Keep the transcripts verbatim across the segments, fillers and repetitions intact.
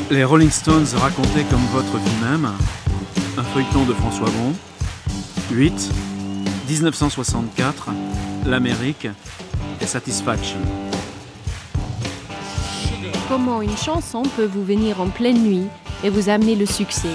Les Rolling Stones racontaient comme votre vie même, un feuilleton de François Bon. huit, dix-neuf cent soixante-quatre, l'Amérique et Satisfaction. Comment une chanson peut vous venir en pleine nuit et vous amener le succès.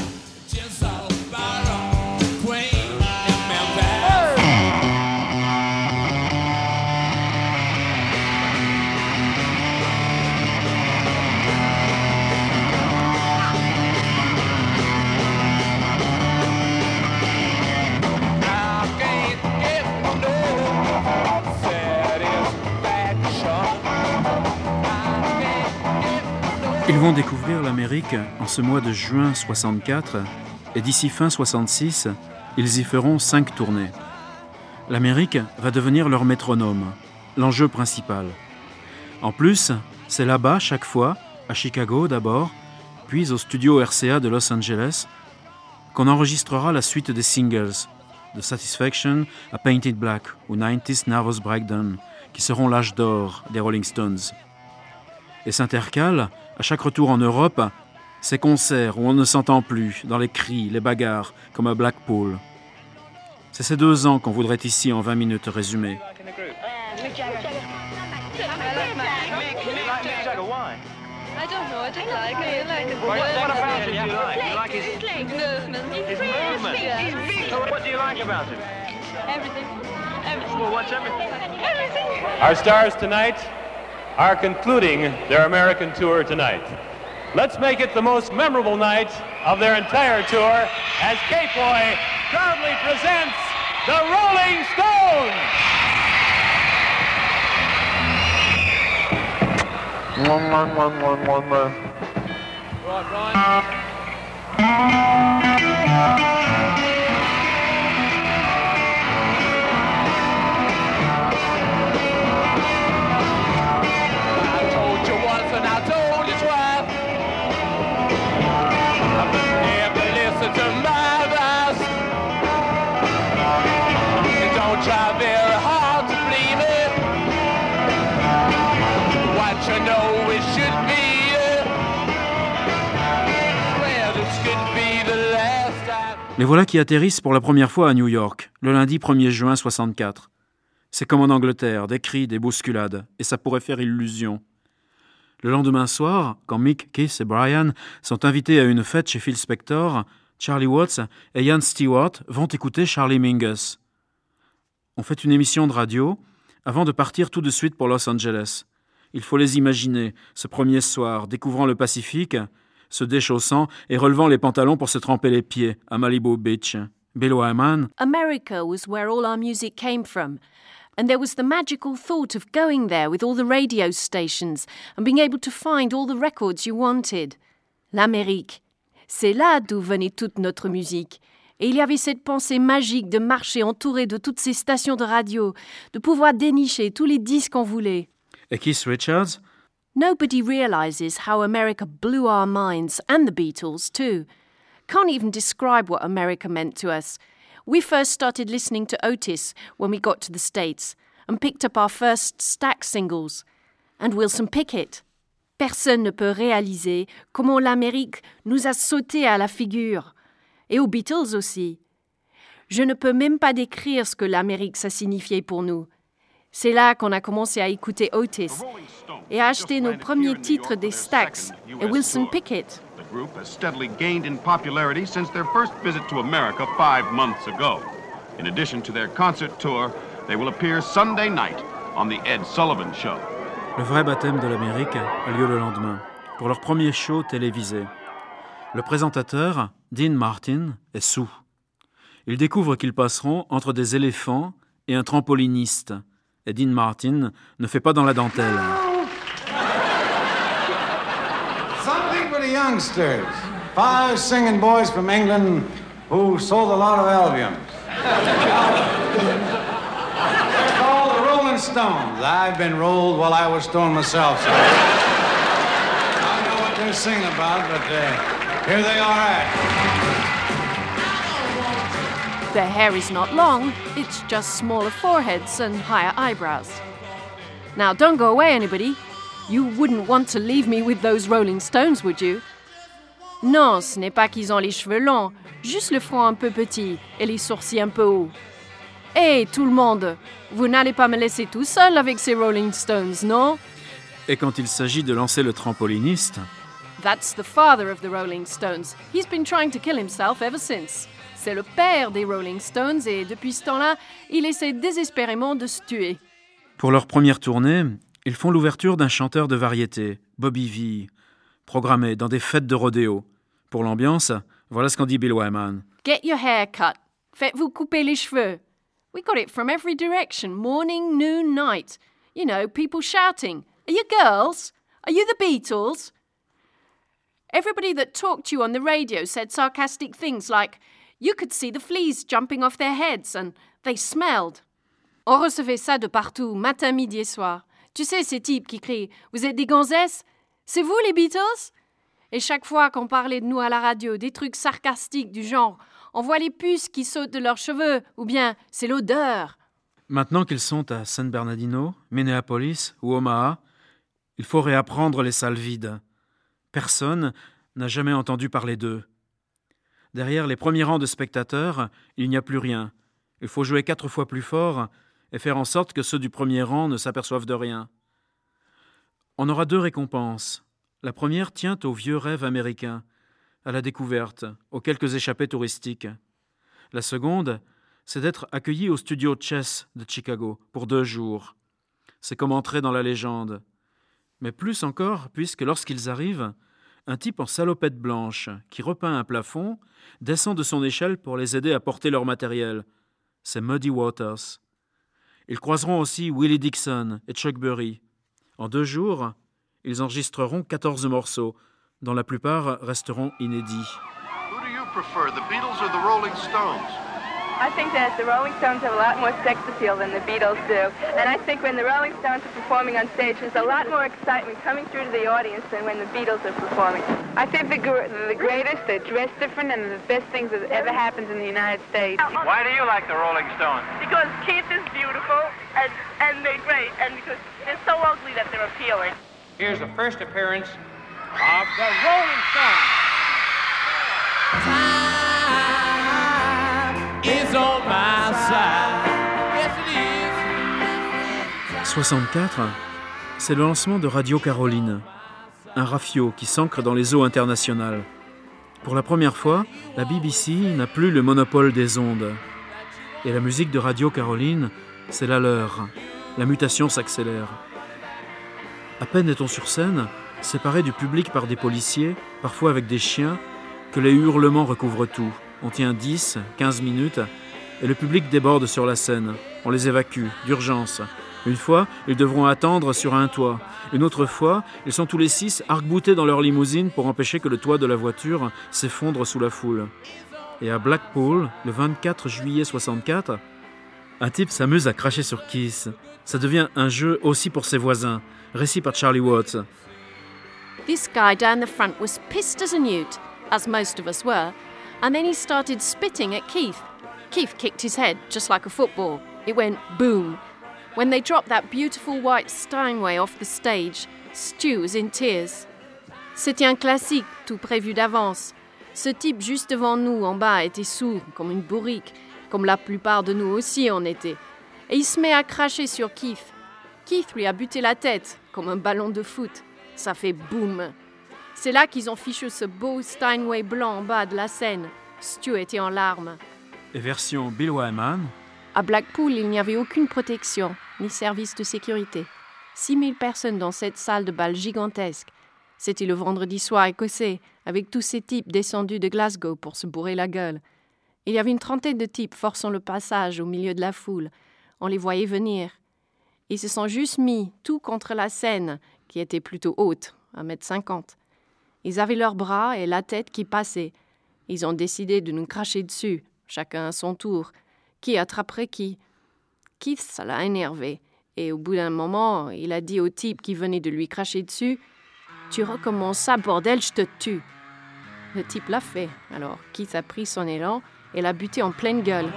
Ils vont découvrir l'Amérique en ce mois de juin soixante-quatre et d'ici fin soixante-six, ils y feront cinq tournées. L'Amérique va devenir leur métronome, l'enjeu principal. En plus, c'est là-bas chaque fois, à Chicago d'abord, puis au studio R C A de Los Angeles, qu'on enregistrera la suite des singles, de Satisfaction à Painted Black ou nineties Nervous Breakdown, qui seront l'âge d'or des Rolling Stones. Et s'intercalent, à chaque retour en Europe, ces concerts où on ne s'entend plus, dans les cris, les bagarres, comme à Blackpool. C'est ces deux ans qu'on voudrait ici en vingt minutes résumer. I don't know, I don't like it. I like the what, what about it? You like, you like his, his leg movement. His movement. His feet. So what do you like about him? Everything. Everything. Well, what's everything? Everything. Our stars tonight are concluding their American tour tonight. Let's make it the most memorable night of their entire tour as K-Boy proudly presents the Rolling Stones! Right, Ryan. Les voilà qui atterrissent pour la première fois à New York, le lundi premier juin soixante-quatre. C'est comme en Angleterre, des cris, des bousculades, et ça pourrait faire illusion. Le lendemain soir, quand Mick, Keith et Brian sont invités à une fête chez Phil Spector, Charlie Watts et Ian Stewart vont écouter Charlie Mingus. On fait une émission de radio avant de partir tout de suite pour Los Angeles. Il faut les imaginer, ce premier soir, découvrant le Pacifique, se déchaussant et relevant les pantalons pour se tremper les pieds à Malibu Beach. Bill Wyman. America was where all our music came from, and there was the magical thought of going there with all the radio stations and being able to find all the records you wanted. L'Amérique, c'est là d'où venait toute notre musique. Et il y avait cette pensée magique de marcher entouré de toutes ces stations de radio, de pouvoir dénicher tous les disques qu'on voulait. Et Keith Richards. Nobody realizes how America blew our minds, and the Beatles too. Can't even describe what America meant to us. We first started listening to Otis when we got to the States and picked up our first Stax singles. And Wilson Pickett. Personne ne peut réaliser comment l'Amérique nous a sauté à la figure. Et aux Beatles aussi. Je ne peux même pas décrire ce que l'Amérique ça signifiait pour nous. C'est là qu'on a commencé à écouter Otis et à acheter nos premiers titres des Stax et Wilson Pickett. The group has steadily gained in popularity since their first visit to America five months ago. In addition to their concert tour, they will appear Sunday night on the Ed Sullivan Show. Le vrai baptême de l'Amérique a lieu le lendemain, pour leur premier show télévisé. Le présentateur, Dean Martin, est soûl. Ils découvrent qu'ils passeront entre des éléphants et un trampoliniste. Et Dean Martin ne fait pas dans la dentelle. Something for the youngsters. Five singing boys from England who sold a lot of albums. They're called the Rolling Stones. I've been rolled while I was stoned myself. So I don't know what they're singing about, but uh, here they are at. Their hair is not long, it's just smaller foreheads and higher eyebrows. Now, don't go away, anybody. You wouldn't want to leave me with those Rolling Stones, would you? Non, ce n'est pas qu'ils ont les cheveux longs, juste le front un peu petit et les sourcils un peu hauts. Hé, hey, tout le monde, vous n'allez pas me laisser tout seul avec ces Rolling Stones, non? Et quand il s'agit de lancer le trampoliniste... That's the father of the Rolling Stones. He's been trying to kill himself ever since. C'est le père des Rolling Stones et depuis ce temps-là, il essaie désespérément de se tuer. Pour leur première tournée, ils font l'ouverture d'un chanteur de variété, Bobby Vee, programmé dans des fêtes de rodéo. Pour l'ambiance, voilà ce qu'en dit Bill Wyman. Get your hair cut. Faites-vous couper les cheveux. We got it from every direction, morning, noon, night. You know, people shouting, "Are you girls? Are you the Beatles?" Everybody that talked to you on the radio said sarcastic things like, "You could see the fleas jumping off their heads and they smelled." On recevait ça de partout, matin, midi et soir. Tu sais, ces types qui crient « Vous êtes des gonzesses? C'est vous les Beatles ?» Et chaque fois qu'on parlait de nous à la radio, des trucs sarcastiques du genre « On voit les puces qui sautent de leurs cheveux » ou bien « C'est l'odeur ». Maintenant qu'ils sont à San Bernardino, Minneapolis ou Omaha, il faut réapprendre les salles vides. Personne n'a jamais entendu parler d'eux. Derrière les premiers rangs de spectateurs, il n'y a plus rien. Il faut jouer quatre fois plus fort et faire en sorte que ceux du premier rang ne s'aperçoivent de rien. On aura deux récompenses. La première tient au vieux rêve américain, à la découverte, aux quelques échappées touristiques. La seconde, c'est d'être accueilli au studio Chess de Chicago pour deux jours. C'est comme entrer dans la légende. Mais plus encore, puisque lorsqu'ils arrivent, un type en salopette blanche, qui repeint un plafond, descend de son échelle pour les aider à porter leur matériel. C'est Muddy Waters. Ils croiseront aussi Willie Dixon et Chuck Berry. En deux jours, ils enregistreront quatorze morceaux, dont la plupart resteront inédits. Who do you prefer, the Beatles or the Rolling Stones? I think that the Rolling Stones have a lot more sex appeal than the Beatles do. And I think when the Rolling Stones are performing on stage, there's a lot more excitement coming through to the audience than when the Beatles are performing. I think the, gr- the greatest, they're dressed different, and the best things that ever happened in the United States. Why do you like the Rolling Stones? Because Keith is beautiful, and, and they're great, and because they're so ugly that they're appealing. Here's the first appearance of the Rolling Stones. soixante-quatre, c'est le lancement de Radio Caroline, un rafio qui s'ancre dans les eaux internationales. Pour la première fois, la B B C n'a plus le monopole des ondes. Et la musique de Radio Caroline, c'est la leur. La mutation s'accélère. À peine est-on sur scène, séparé du public par des policiers, parfois avec des chiens, que les hurlements recouvrent tout. On tient dix, quinze minutes, et le public déborde sur la scène. On les évacue, d'urgence. Une fois, ils devront attendre sur un toit. Une autre fois, ils sont tous les six arc-boutés dans leur limousine pour empêcher que le toit de la voiture s'effondre sous la foule. Et à Blackpool, le vingt-quatre juillet soixante-quatre, un type s'amuse à cracher sur Kiss. Ça devient un jeu aussi pour ses voisins. Récit par Charlie Watts. This guy down the front was pissed as a newt, as most of us were, and then he started spitting at Keith. Keith kicked his head, just like a football. It went boom. When they dropped that beautiful white Steinway off the stage, Stu was in tears. C'était un classique, tout prévu d'avance. Ce type juste devant nous, en bas, était sourd, comme une bourrique, comme la plupart de nous aussi en étaient. Et il se met à cracher sur Keith. Keith lui a buté la tête, comme un ballon de foot. Ça fait boum. C'est là qu'ils ont fichu ce beau Steinway blanc en bas de la scène. Stu était en larmes. Et version Bill Wyman. À Blackpool, il n'y avait aucune protection, ni service de sécurité. six mille personnes dans cette salle de bal gigantesque. C'était le vendredi soir écossais, avec tous ces types descendus de Glasgow pour se bourrer la gueule. Il y avait une trentaine de types forçant le passage au milieu de la foule. On les voyait venir. Ils se sont juste mis tout contre la scène, qui était plutôt haute, un mètre cinquante. Ils avaient leurs bras et la tête qui passaient. Ils ont décidé de nous cracher dessus, chacun à son tour. Qui attraperait qui? Keith, ça l'a énervé. Et au bout d'un moment, il a dit au type qui venait de lui cracher dessus « Tu recommences ça, bordel, je te tue !» Le type l'a fait. Alors Keith a pris son élan et l'a buté en pleine gueule.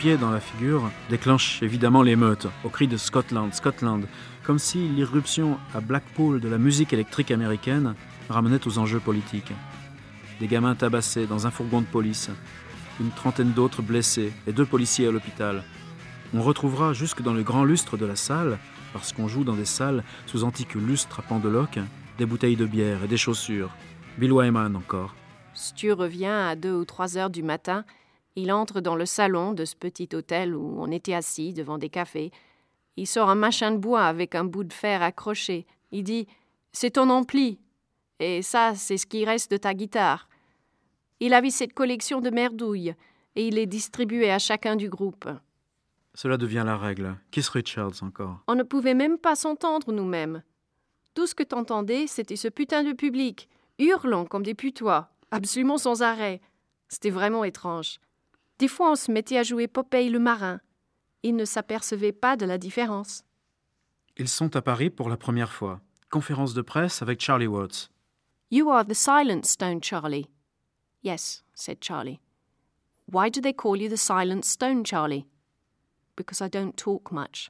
pied dans la figure déclenche évidemment l'émeute, au cri de Scotland, Scotland, comme si l'irruption à Blackpool de la musique électrique américaine ramenait aux enjeux politiques. Des gamins tabassés dans un fourgon de police, une trentaine d'autres blessés et deux policiers à l'hôpital. On retrouvera jusque dans le grand lustre de la salle, parce qu'on joue dans des salles sous antiques lustres à pendeloques, des bouteilles de bière et des chaussures. Bill Wyman encore. Stu revient à deux ou trois heures du matin. Il entre dans le salon de ce petit hôtel où on était assis devant des cafés. Il sort un machin de bois avec un bout de fer accroché. Il dit « C'est ton ampli. Et ça, c'est ce qui reste de ta guitare. » Il avait cette collection de merdouilles et il les distribuait à chacun du groupe. Cela devient la règle. Keith Richards encore. On ne pouvait même pas s'entendre nous-mêmes. Tout ce que t'entendais, c'était ce putain de public, hurlant comme des putois, absolument sans arrêt. C'était vraiment étrange. Des fois, on se mettait à jouer Popeye le marin. Ils ne s'apercevaient pas de la différence. Ils sont à Paris pour la première fois. Conférence de presse avec Charlie Watts. You are the Silent Stone, Charlie. Yes, said Charlie. Why do they call you the Silent Stone, Charlie? Because I don't talk much.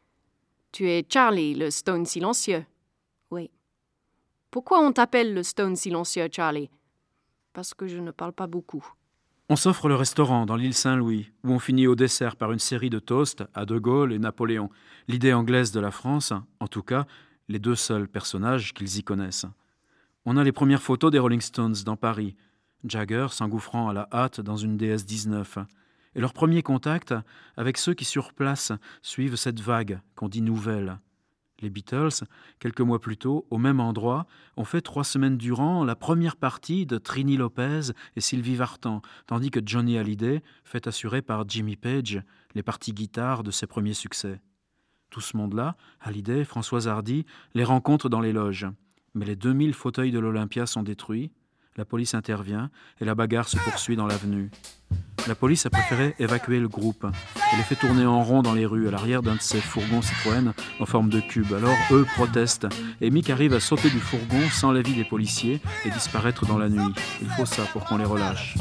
Tu es Charlie, le Stone silencieux. Oui. Pourquoi on t'appelle le Stone silencieux, Charlie? Parce que je ne parle pas beaucoup. On s'offre le restaurant dans l'île Saint-Louis, où on finit au dessert par une série de toasts à De Gaulle et Napoléon, l'idée anglaise de la France, en tout cas, les deux seuls personnages qu'ils y connaissent. On a les premières photos des Rolling Stones dans Paris, Jagger s'engouffrant à la hâte dans une D S dix-neuf, et leur premier contact avec ceux qui sur place suivent cette vague qu'on dit nouvelle. Les Beatles, quelques mois plus tôt, au même endroit, ont fait trois semaines durant la première partie de Trini Lopez et Sylvie Vartan, tandis que Johnny Hallyday fait assurer par Jimmy Page les parties guitare de ses premiers succès. Tout ce monde-là, Hallyday, Françoise Hardy, les rencontre dans les loges. Mais les deux mille fauteuils de l'Olympia sont détruits, la police intervient et la bagarre se poursuit dans l'avenue. La police a préféré évacuer le groupe et les fait tourner en rond dans les rues à l'arrière d'un de ces fourgons Citroën en forme de cube. Alors eux protestent et Mick arrive à sauter du fourgon sans l'avis des policiers et disparaître dans la nuit. Il faut ça pour qu'on les relâche.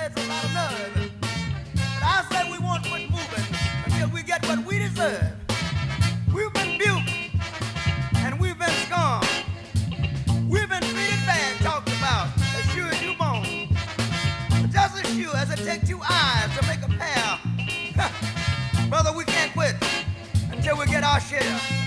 Brother, we can't quit until we get our share.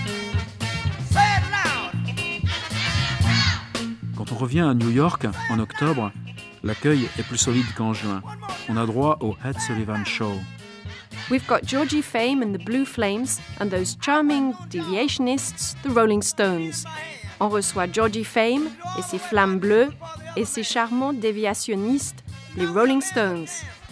Say it loud. Quand on revient à New York en octobre, l'accueil est plus solide qu'en juin. On a droit au Ed Sullivan Show. We've got Georgie Fame and the Blue Flames and those charming deviationists, the Rolling Stones. On reçoit Georgie Fame et ses flammes bleues et ses charmants déviationnistes, les Rolling Stones.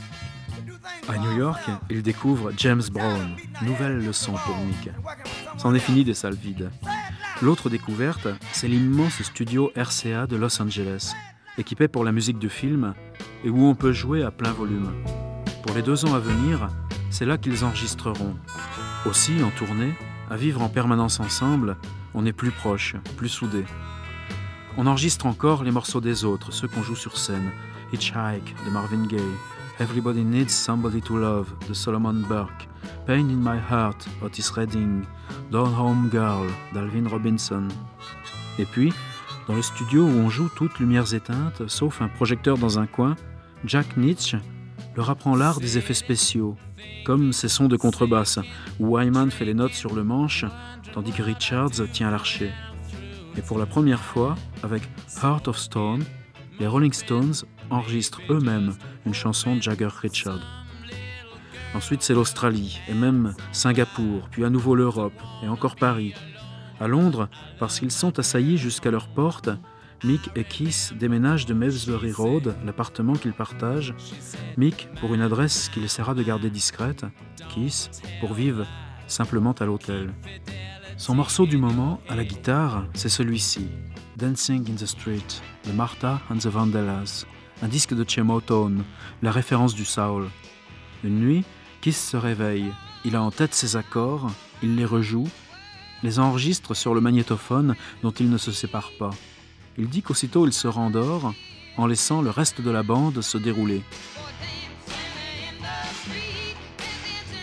À New York, il découvre James Brown, nouvelle leçon pour Mick. C'en est fini des salles vides. L'autre découverte, c'est l'immense studio R C A de Los Angeles, équipé pour la musique de film et où on peut jouer à plein volume. Pour les deux ans à venir, c'est là qu'ils enregistreront. Aussi, en tournée, à vivre en permanence ensemble, on est plus proches, plus soudés. On enregistre encore les morceaux des autres, ceux qu'on joue sur scène. Hitchhike de Marvin Gaye, Everybody Needs Somebody to Love de Solomon Burke, Pain in My Heart, Otis Redding, Down Home Girl d'Alvin Robinson. Et puis, dans le studio où on joue toutes lumières éteintes, sauf un projecteur dans un coin, Jack Nitzsche leur apprend l'art des effets spéciaux, comme ces sons de contrebasse, où Wyman fait les notes sur le manche, tandis que Richards tient l'archet. Et pour la première fois, avec Heart of Stone, les Rolling Stones enregistrent eux-mêmes une chanson de Jagger Richards. Ensuite, c'est l'Australie, et même Singapour, puis à nouveau l'Europe, et encore Paris. À Londres, parce qu'ils sont assaillis jusqu'à leur porte, Mick et Keith déménagent de Malmesbury Road, l'appartement qu'ils partagent. Mick pour une adresse qu'il essaiera de garder discrète, Keith pour vivre simplement à l'hôtel. Son morceau du moment, à la guitare, c'est celui-ci, Dancing in the Street, de Martha and the Vandellas, un disque de chez Motown, la référence du soul. Une nuit, Keith se réveille, il a en tête ses accords, il les rejoue, les enregistre sur le magnétophone dont il ne se sépare pas. Il dit qu'aussitôt il se rendort, en laissant le reste de la bande se dérouler.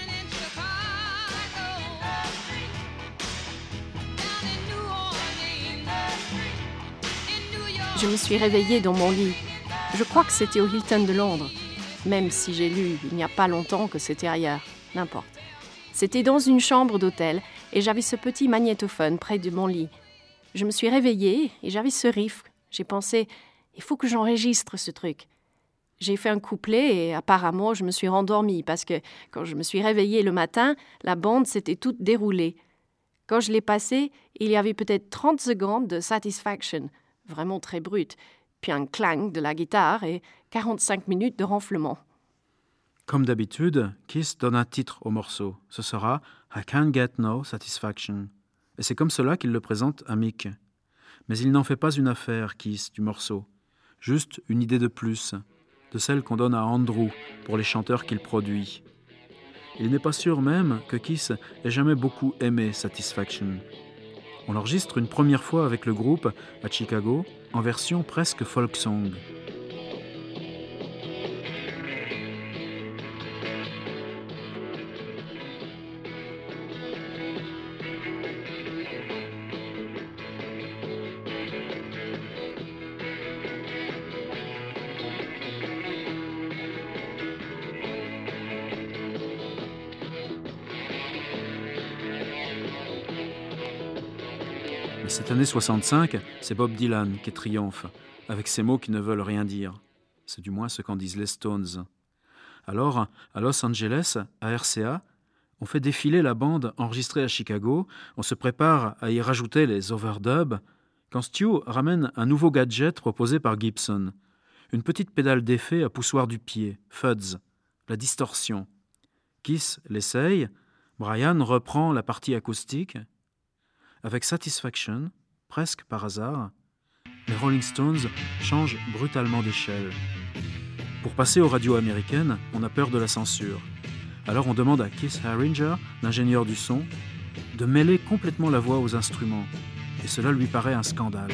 Je me suis réveillée dans mon lit. Je crois que c'était au Hilton de Londres, même si j'ai lu il n'y a pas longtemps que c'était ailleurs. N'importe. C'était dans une chambre d'hôtel et j'avais ce petit magnétophone près de mon lit. Je me suis réveillée et j'avais ce riff. J'ai pensé, il faut que j'enregistre ce truc. J'ai fait un couplet et apparemment je me suis rendormie parce que quand je me suis réveillée le matin, la bande s'était toute déroulée. Quand je l'ai passée, il y avait peut-être trente secondes de Satisfaction, vraiment très brute, puis un clang de la guitare et quarante-cinq minutes de ronflement. Comme d'habitude, Kiss donne un titre au morceau. Ce sera « I Can't Get No Satisfaction ». Et c'est comme cela qu'il le présente à Mick. Mais il n'en fait pas une affaire, Kiss, du morceau. Juste une idée de plus, de celle qu'on donne à Andrew pour les chanteurs qu'il produit. Il n'est pas sûr même que Kiss ait jamais beaucoup aimé Satisfaction. On l'enregistre une première fois avec le groupe à Chicago, en version presque folk song. Mais cette année soixante-cinq, c'est Bob Dylan qui triomphe, avec ces mots qui ne veulent rien dire. C'est du moins ce qu'en disent les Stones. Alors, à Los Angeles, à R C A, on fait défiler la bande enregistrée à Chicago, on se prépare à y rajouter les overdubs, quand Stu ramène un nouveau gadget proposé par Gibson. Une petite pédale d'effet à poussoir du pied, fuzz, la distorsion. Kiss l'essaye, Brian reprend la partie acoustique. Avec Satisfaction, presque par hasard, les Rolling Stones changent brutalement d'échelle. Pour passer aux radios américaines, on a peur de la censure. Alors on demande à Keith Haring, l'ingénieur du son, de mêler complètement la voix aux instruments. Et cela lui paraît un scandale.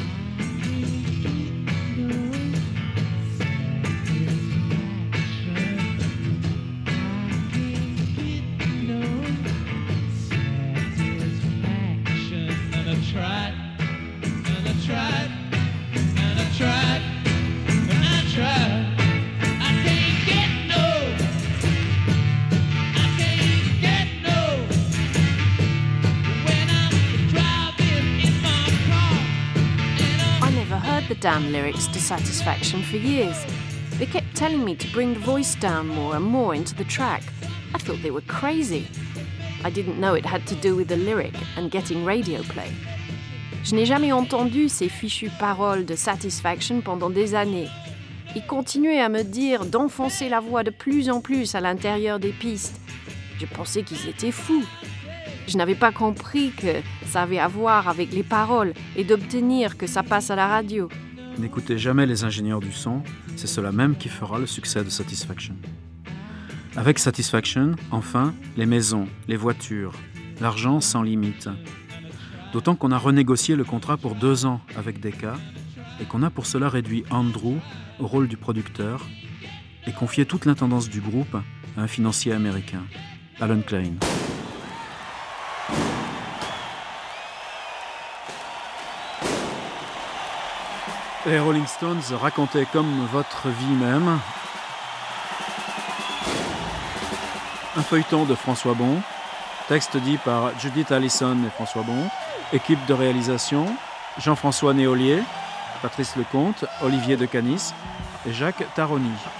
The damn lyrics to Satisfaction for years. They kept telling me to bring the voice down more and more into the track. I thought they were crazy. I didn't know it had to do with the lyric and getting radio play. Je n'ai jamais entendu ces fichues paroles de Satisfaction pendant des années. Ils continuaient à me dire d'enfoncer la voix de plus en plus à l'intérieur des pistes. Je pensais qu'ils étaient fous. Je n'avais pas compris que ça avait à voir avec les paroles et d'obtenir que ça passe à la radio. N'écoutez jamais les ingénieurs du son, c'est cela même qui fera le succès de Satisfaction. Avec Satisfaction, enfin, les maisons, les voitures, l'argent sans limite. D'autant qu'on a renégocié le contrat pour deux ans avec Decca et qu'on a pour cela réduit Andrew au rôle du producteur et confié toute l'intendance du groupe à un financier américain, Alan Klein. Les Rolling Stones racontaient comme votre vie même. Un feuilleton de François Bon, texte dit par Judith Allison et François Bon, équipe de réalisation, Jean-François Néolier, Patrice Lecomte, Olivier de Canis et Jacques Taroni.